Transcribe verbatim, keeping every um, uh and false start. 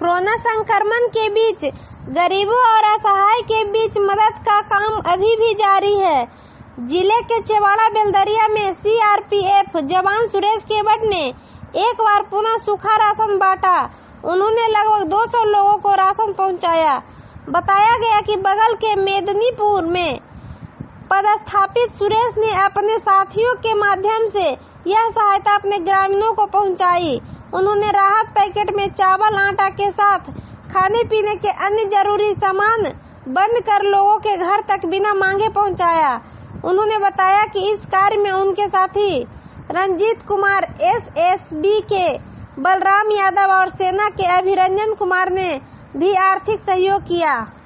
Corona संक्रमण के बीच गरीबों और असहाय के बीच मदद का काम अभी भी जारी है। जिले के चेवाड़ा बेलदरिया में सीआरपीएफ जवान सुरेश केवट ने एक बार पुनः सूखा राशन बांटा। उन्होंने लगभग दो सौ लोगों को राशन पहुंचाया। बताया गया कि बगल के मेदिनीपुर में पदस्थापित सुरेश ने अपने साथियों के माध्यम से यह सहायता अपने ग्रामीणों को पहुंचाई। उन्होंने राहत पैकेट में चावल आटा के साथ खाने पीने के अन्य जरूरी सामान बंद कर लोगों के घर तक बिना मांगे पहुंचाया। उन्होंने बताया कि इस कार्य में उनके साथी रंजीत कुमार, एसएसबी के बलराम यादव और सेना के अभिरंजन कुमार ने भी आर्थिक सहयोग किया।